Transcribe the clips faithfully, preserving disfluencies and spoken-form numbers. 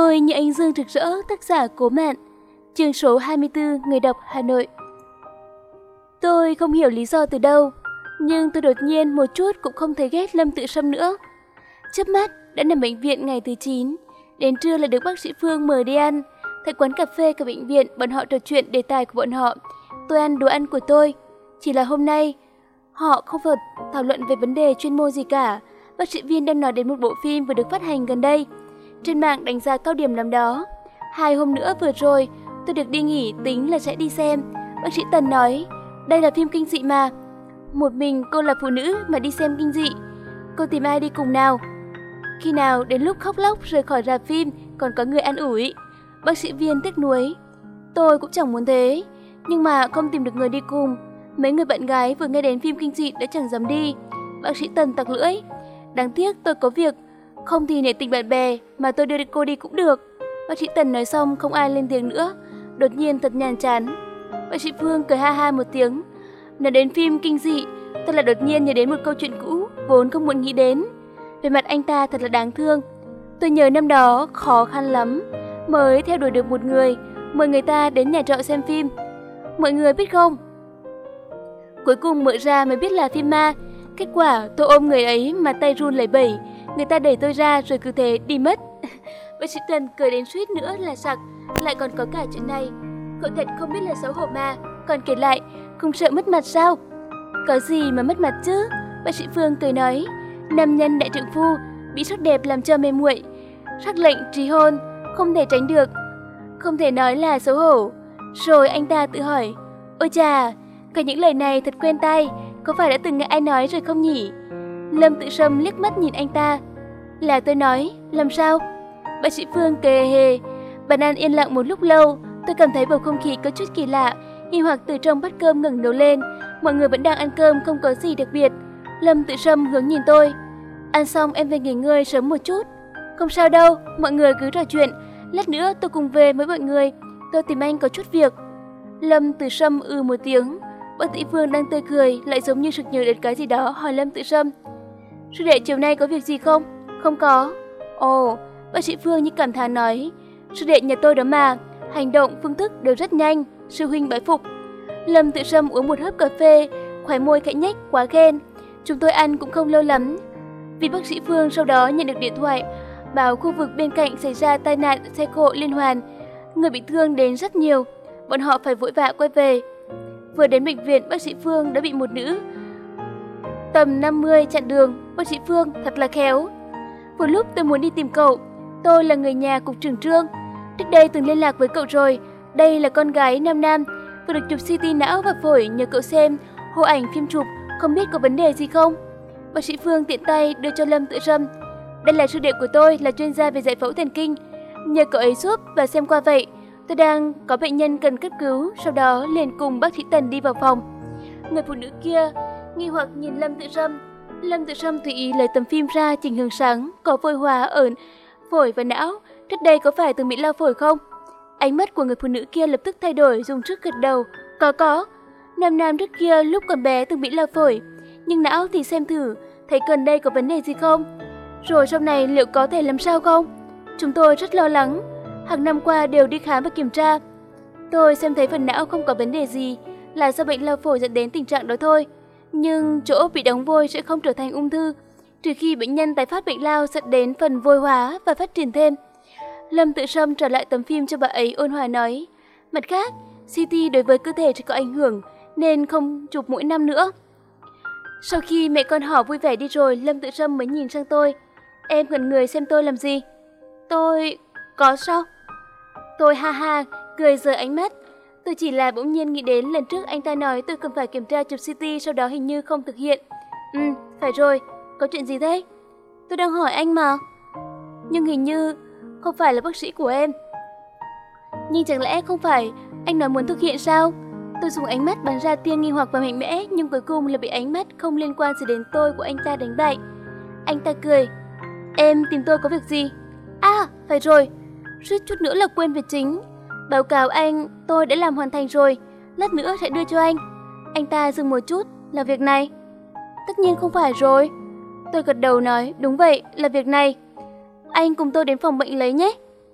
Tôi như ánh dương rực rỡ, tác giả Cố Mạn, chương số hai mươi tư, người đọc Hà Nội. Tôi không hiểu lý do từ đâu, nhưng tôi đột nhiên một chút cũng không thấy ghét Lâm Tự Sâm nữa. Chớp mắt đã nằm bệnh viện ngày thứ chín, đến trưa là được bác sĩ Phương mời đi ăn. Tại quán cà phê cả bệnh viện, bọn họ trò chuyện đề tài của bọn họ. Tôi ăn đồ ăn của tôi. Chỉ là hôm nay, họ không phải thảo luận về vấn đề chuyên môn gì cả. Bác sĩ Viên đang nói đến một bộ phim vừa được phát hành gần đây. Trên mạng đánh giá cao điểm lắm đó. Hai hôm nữa vừa rồi, tôi được đi nghỉ tính là sẽ đi xem. Bác sĩ Tần nói, đây là phim kinh dị mà. Một mình cô là phụ nữ mà đi xem kinh dị. Cô tìm ai đi cùng nào? Khi nào đến lúc khóc lóc rời khỏi rạp phim còn có người an ủi. Bác sĩ Viên tiếc nuối. Tôi cũng chẳng muốn thế, nhưng mà không tìm được người đi cùng. Mấy người bạn gái vừa nghe đến phim kinh dị đã chẳng dám đi. Bác sĩ Tần tặc lưỡi. Đáng tiếc tôi có việc, không thì nể tình bạn bè mà tôi đưa cô đi cũng được. Bác sĩ Tần nói xong không ai lên tiếng nữa. Đột nhiên thật nhàm chán. Bác sĩ Phương cười ha ha một tiếng. Nói đến phim kinh dị, tôi là đột nhiên nhớ đến một câu chuyện cũ vốn không muốn nghĩ đến. Về mặt anh ta thật là đáng thương. Tôi nhớ năm đó khó khăn lắm mới theo đuổi được một người, mời người ta đến nhà trọ xem phim. Mọi người biết không, cuối cùng mở ra mới biết là phim ma. Kết quả tôi ôm người ấy mà tay run lẩy bẩy. Người ta đẩy tôi ra rồi cứ thế đi mất. Bác sĩ Tần cười đến suýt nữa là sặc. Lại còn có cả chuyện này. Cậu thật không biết là xấu hổ mà. Còn kể lại, không sợ mất mặt sao? Có gì mà mất mặt chứ? Bác sĩ Phương cười nói, nam nhân đại trượng phu bị sắc đẹp làm cho mê muội, sắc lệnh trì hôn không thể tránh được, không thể nói là xấu hổ. Rồi anh ta tự hỏi, ôi chà, cả những lời này thật quen tai, có phải đã từng nghe ai nói rồi không nhỉ? Lâm Tự Sâm liếc mắt nhìn anh ta. Là tôi nói, làm sao? Bác sĩ Phương kề hề. Bàn ăn yên lặng một lúc lâu, tôi cảm thấy bầu không khí có chút kỳ lạ, nghi hoặc từ trong bát cơm ngẩng đầu lên. Mọi người vẫn đang ăn cơm, không có gì đặc biệt. Lâm Tự Sâm hướng nhìn tôi. Ăn xong em về nghỉ ngơi sớm một chút. Không sao đâu, mọi người cứ trò chuyện. Lát nữa tôi cùng về với mọi người. Tôi tìm anh có chút việc. Lâm Tự Sâm ừ một tiếng. Bác sĩ Phương đang tươi cười, lại giống như sực nhớ đến cái gì đó, hỏi Lâm Tự Sâm, sư đệ chiều nay có việc gì không? Không có. Ồ, bác sĩ Phương như cảm thán nói, sư đệ nhà tôi đó mà, hành động, phương thức đều rất nhanh, sư huynh bái phục. Lâm Tự Sâm uống một hớp cà phê, khóe môi khẽ nhếch, quá khen. Chúng tôi ăn cũng không lâu lắm, vì bác sĩ Phương sau đó nhận được điện thoại bảo khu vực bên cạnh xảy ra tai nạn xe cộ liên hoàn, người bị thương đến rất nhiều, bọn họ phải vội vã quay về. Vừa đến bệnh viện, bác sĩ Phương đã bị một nữ tầm năm mươi chặn đường. Bác sĩ Phương thật là khéo. Vừa lúc tôi muốn đi tìm cậu, tôi là người nhà cục trưởng Trương, trước đây từng liên lạc với cậu rồi. Đây là con gái Nam Nam, vừa được chụp xê tê não và phổi, nhờ cậu xem hộ ảnh phim chụp, không biết có vấn đề gì không. Bác sĩ Phương tiện tay đưa cho Lâm Tự Sâm. Đây là sư đệ của tôi, là chuyên gia về giải phẫu thần kinh, nhờ cậu ấy giúp và xem qua vậy. Tôi đang có bệnh nhân cần cấp cứu, sau đó liền cùng bác sĩ Tần đi vào phòng. Người phụ nữ kia nghi hoặc nhìn Lâm Tự Sâm. Lâm Tự Sâm tùy ý lấy tấm phim ra, chỉnh hướng sáng, có phôi hóa ở phổi và não. Trước đây có phải từng bị lao phổi không? Ánh mắt của người phụ nữ kia lập tức thay đổi, dùng sức gật đầu. Có có. Nam Nam trước kia lúc còn bé từng bị lao phổi, nhưng não thì xem thử, thấy gần đây có vấn đề gì không? Rồi sau này liệu có thể làm sao không? Chúng tôi rất lo lắng, hàng năm qua đều đi khám và kiểm tra. Tôi xem thấy phần não không có vấn đề gì, là do bệnh lao phổi dẫn đến tình trạng đó thôi. Nhưng chỗ bị đóng vôi sẽ không trở thành ung thư, trừ khi bệnh nhân tái phát bệnh lao dẫn đến phần vôi hóa và phát triển thêm. Lâm Tự Sâm trả lại tấm phim cho bà ấy, ôn hòa nói, mặt khác, xê tê đối với cơ thể sẽ có ảnh hưởng nên không chụp mỗi năm nữa. Sau khi mẹ con họ vui vẻ đi rồi, Lâm Tự Sâm mới nhìn sang tôi. Em ngẩn người xem tôi làm gì? Tôi... có sao? Tôi ha ha, cười rời ánh mắt. Tôi chỉ là bỗng nhiên nghĩ đến lần trước anh ta nói tôi cần phải kiểm tra chụp xê tê, sau đó hình như không thực hiện. Ừ, phải rồi, có chuyện gì thế? Tôi đang hỏi anh mà. Nhưng hình như không phải là bác sĩ của em. Nhưng chẳng lẽ không phải anh nói muốn thực hiện sao? Tôi dùng ánh mắt bắn ra tia nghi hoặc và mạnh mẽ, nhưng cuối cùng là bị ánh mắt không liên quan gì đến tôi của anh ta đánh bại. Anh ta cười. Em tìm tôi có việc gì? À, phải rồi, suýt chút nữa là quên việc chính. Báo cáo anh, tôi đã làm hoàn thành rồi, lát nữa sẽ đưa cho anh. Anh ta dừng một chút, là việc này? Tất nhiên không phải rồi. Tôi gật đầu nói, đúng vậy, là việc này. Anh cùng tôi đến phòng bệnh lấy nhé.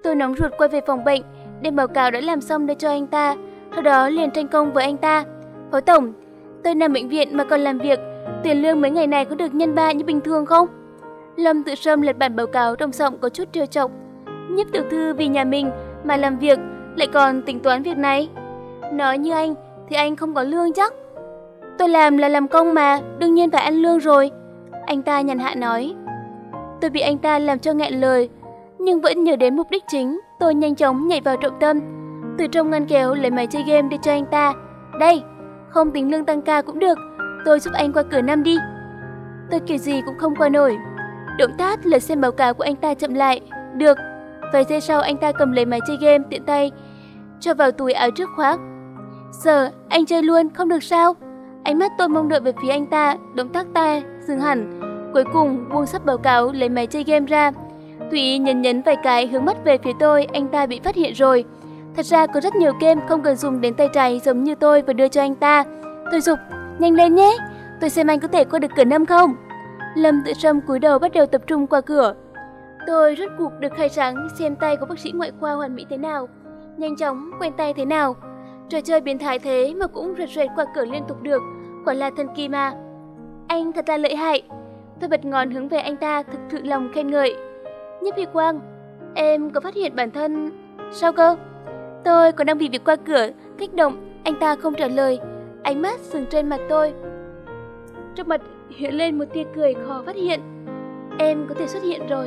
Tôi nóng ruột quay về phòng bệnh, đem báo cáo đã làm xong đưa cho anh ta, sau đó liền tranh công với anh ta. Phó tổng, tôi nằm bệnh viện mà còn làm việc, tiền lương mấy ngày này có được nhân ba như bình thường không? Lâm Tự Sâm lật bản báo cáo trong giọng có chút trêu chọc. Nhiếp tiểu thư vì nhà mình mà làm việc, lại còn tính toán việc này. Nói như anh thì anh không có lương chắc. Tôi làm là làm công mà, đương nhiên phải ăn lương rồi. Anh ta nhàn hạ nói. Tôi bị anh ta làm cho nghẹn lời, nhưng vẫn nhớ đến mục đích chính. Tôi nhanh chóng nhảy vào trọng tâm, từ trong ngăn kéo lấy máy chơi game đưa cho anh ta. Đây, không tính lương tăng ca cũng được, tôi giúp anh qua cửa năm đi. Tôi kiểu gì cũng không qua nổi. Động tác lật xem báo cáo của anh ta chậm lại. Được. Vài giây sau anh ta cầm lấy máy chơi game tiện tay cho vào túi áo trước khoác. Giờ anh chơi luôn không được sao? Ánh mắt tôi mong đợi về phía anh ta. Động tác ta dừng hẳn, cuối cùng buông sắp báo cáo lấy máy chơi game ra. Tùy ý nhấn nhấn vài cái hướng mắt về phía tôi. Anh ta bị phát hiện rồi. Thật ra có rất nhiều game không cần dùng đến tay trái giống như tôi vừa đưa cho anh ta. Tôi giục, nhanh lên nhé, tôi xem anh có thể qua được cửa năm không. Lâm Tự Sâm cúi đầu bắt đầu tập trung qua cửa. Tôi rốt cuộc được khai sáng xem tay của bác sĩ ngoại khoa hoàn mỹ thế nào, nhanh chóng quen tay thế nào. Trò chơi biến thái thế mà cũng rệt rệt qua cửa liên tục được, quả là thần kỳ mà. Anh thật là lợi hại. Tôi bật ngón hướng về anh ta, thực sự lòng khen ngợi. Nhiếp Hy Quang, em có phát hiện bản thân... Sao cơ? Tôi còn đang bị việc qua cửa, kích động. Anh ta không trả lời, ánh mắt dừng trên mặt tôi. Trong mặt hiện lên một tia cười khó phát hiện. Em có thể xuất hiện rồi.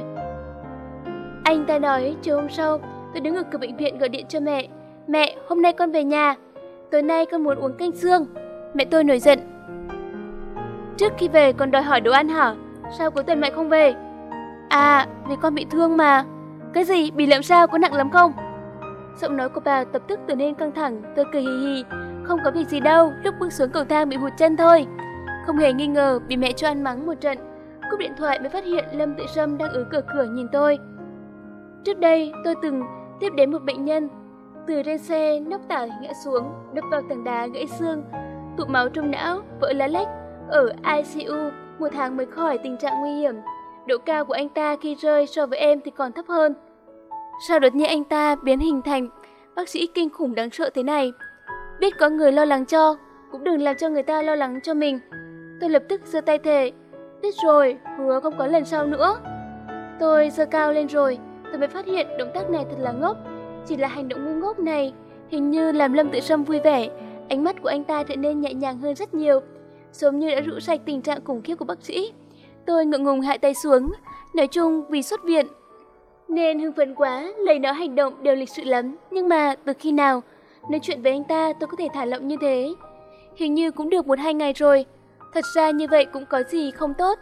Anh ta nói. Chiều hôm sau, tôi đứng ở cửa bệnh viện gọi điện cho mẹ. Mẹ, hôm nay con về nhà. Tối nay con muốn uống canh xương. Mẹ tôi nổi giận. Trước khi về còn đòi hỏi đồ ăn hả? Sao cuối tuần mẹ không về? À, vì con bị thương mà. Cái gì? Bị làm sao? Có nặng lắm không? Giọng nói của bà lập tức trở nên căng thẳng. Tôi cười hì hì. Không có việc gì đâu, lúc bước xuống cầu thang bị hụt chân thôi. Không hề nghi ngờ, bị mẹ cho ăn mắng một trận. Cúp điện thoại mới phát hiện Lâm Tự Sâm đang ở cửa cửa nhìn tôi. Trước đây tôi từng tiếp đến một bệnh nhân từ trên xe nóc tải ngã xuống, đập vào tảng đá gãy xương, tụ máu trong não, vỡ lá lách, ở i xê u một tháng mới khỏi tình trạng nguy hiểm. Độ cao của anh ta khi rơi so với em thì còn thấp hơn. Sao đột nhiên anh ta biến hình thành bác sĩ kinh khủng đáng sợ thế này? Biết có người lo lắng cho, cũng đừng làm cho người ta lo lắng cho mình. Tôi lập tức giơ tay thề. Biết rồi, hứa không có lần sau nữa. Tôi giơ cao lên rồi, tôi mới phát hiện động tác này thật là ngốc. Chỉ là hành động ngu ngốc này hình như làm Lâm Tự Sâm vui vẻ. Ánh mắt của anh ta trở nên nhẹ nhàng hơn rất nhiều, giống như đã rũ sạch tình trạng khủng khiếp của bác sĩ. Tôi ngượng ngùng hạ tay xuống. Nói chung vì xuất viện nên hưng phấn quá, lời nói hành động đều lịch sự lắm. Nhưng mà từ khi nào nói chuyện với anh ta tôi có thể thả lỏng như thế? Hình như cũng được một hai ngày rồi. Thật ra như vậy cũng có gì không tốt.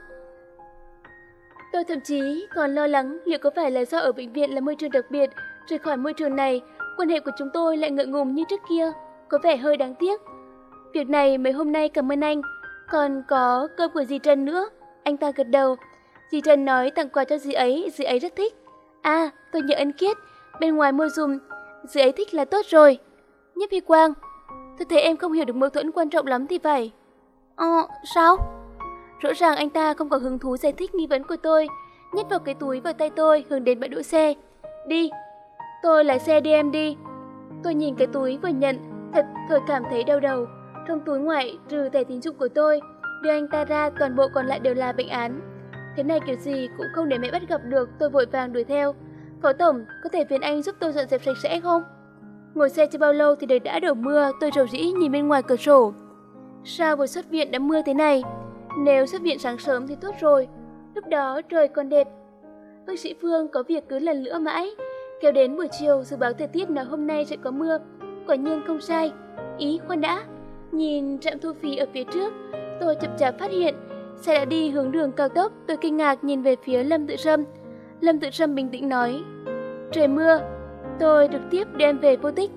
Tôi thậm chí còn lo lắng liệu có phải là do ở bệnh viện là môi trường đặc biệt, rời khỏi môi trường này, quan hệ của chúng tôi lại ngượng ngùng như trước kia, có vẻ hơi đáng tiếc. Việc này mấy hôm nay cảm ơn anh. Còn có cơm của dì Trần nữa. Anh ta gật đầu. Dì Trần nói tặng quà cho dì ấy, dì ấy rất thích. À, tôi nhớ ân Kiết, bên ngoài mua dùm, dì ấy thích là tốt rồi. Nhiếp Hy Quang, tôi thấy em không hiểu được mâu thuẫn quan trọng lắm thì phải. Ờ, sao? Rõ ràng anh ta không có hứng thú giải thích nghi vấn của tôi, nhét vào cái túi vào tay tôi hướng đến bãi đỗ xe. Đi, tôi lái xe đi em đi. Tôi nhìn cái túi vừa nhận, thật thời cảm thấy đau đầu. Trong túi ngoại trừ thẻ tín dụng của tôi, đưa anh ta ra toàn bộ còn lại đều là bệnh án. Thế này kiểu gì cũng không để mẹ bắt gặp được. Tôi vội vàng đuổi theo. Phó tổng, có thể phiền anh giúp tôi dọn dẹp sạch sẽ không? Ngồi xe chưa bao lâu thì trời đã đổ mưa. Tôi rầu rĩ nhìn bên ngoài cửa sổ. Sao vừa xuất viện đã mưa thế này? Nếu xuất viện sáng sớm thì tốt rồi, lúc đó trời còn đẹp. Bác sĩ Phương có việc cứ lần nữa mãi, kéo đến buổi chiều dự báo thời tiết nói hôm nay sẽ có mưa. Quả nhiên không sai. Ý khoan đã, nhìn trạm thu phí ở phía trước, tôi chậm chạp phát hiện xe đã đi hướng đường cao tốc. Tôi kinh ngạc nhìn về phía Lâm Tự Sâm. Lâm Tự Sâm bình tĩnh nói, trời mưa. Tôi trực tiếp đem về vô tích.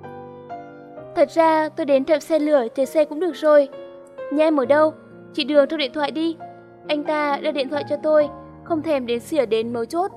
Thật ra tôi đến trạm xe lửa chờ xe cũng được rồi. Nhà em ở đâu? Chị Đường trong điện thoại đi. Anh ta đưa điện thoại cho tôi, không thèm đến xỉa đến mấu chốt.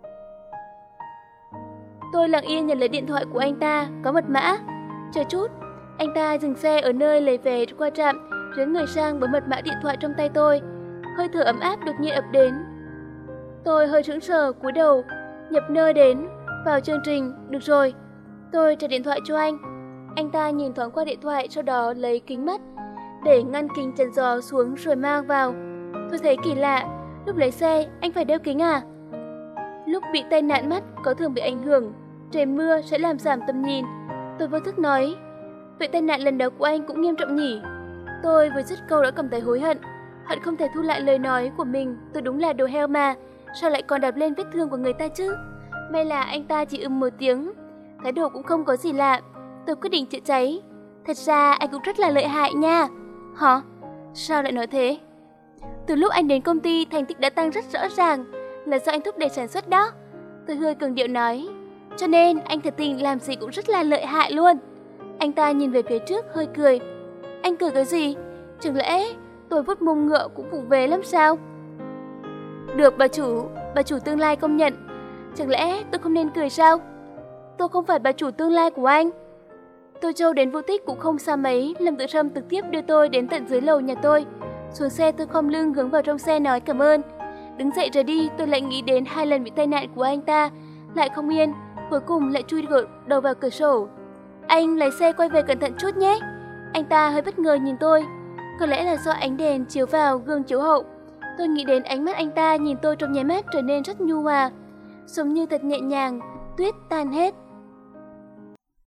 Tôi lặng yên nhận lấy điện thoại của anh ta, có mật mã. Chờ chút, anh ta dừng xe ở nơi lấy về qua trạm, rướn người sang bấm mật mã điện thoại trong tay tôi. Hơi thở ấm áp đột nhiên ập đến. Tôi hơi sững sờ cúi đầu, nhập nơi đến, Vào chương trình, được rồi. Tôi trả điện thoại cho anh. Anh ta nhìn thoáng qua điện thoại, sau đó lấy kính mắt để ngăn kính chắn gió xuống rồi mang vào. Tôi thấy kỳ lạ, lúc lấy xe anh phải đeo kính à? Lúc bị tai nạn mắt có thường bị ảnh hưởng, trời mưa sẽ làm giảm tầm nhìn. Tôi vô thức nói, vậy tai nạn lần đó của anh cũng nghiêm trọng nhỉ? Tôi vừa dứt câu đã cảm thấy hối hận, hận không thể thu lại lời nói của mình. Tôi đúng là đồ heo mà, sao lại còn đạp lên vết thương của người ta chứ? May là anh ta chỉ ừm một tiếng, thái độ cũng không có gì lạ. Tôi quyết định chữa cháy. Thật ra anh cũng rất là lợi hại nha. Hả? Sao lại nói thế? Từ lúc anh đến công ty, thành tích đã tăng rất rõ ràng, là do anh thúc đẩy sản xuất đó. Tôi hơi cường điệu nói, cho nên anh thật tình làm gì cũng rất là lợi hại luôn. Anh ta nhìn về phía trước hơi cười. Anh cười cái gì? Chẳng lẽ tôi vuốt mông ngựa cũng vụng về lắm sao? Được bà chủ, bà chủ tương lai công nhận. Chẳng lẽ tôi không nên cười sao? Tôi không phải bà chủ tương lai của anh. Tôi Châu đến vô tích cũng không xa mấy, Lâm Tự Trâm trực tiếp đưa tôi đến tận dưới lầu nhà tôi. Xuống xe tôi khom lưng hướng vào trong xe nói cảm ơn. Đứng dậy rời đi, tôi lại nghĩ đến hai lần bị tai nạn của anh ta, lại không yên, cuối cùng lại chui đầu vào cửa sổ. Anh lái xe quay về cẩn thận chút nhé. Anh ta hơi bất ngờ nhìn tôi, có lẽ là do ánh đèn chiếu vào gương chiếu hậu. Tôi nghĩ đến ánh mắt anh ta nhìn tôi trong nháy mắt trở nên rất nhu hòa, giống như thật nhẹ nhàng, tuyết tan hết.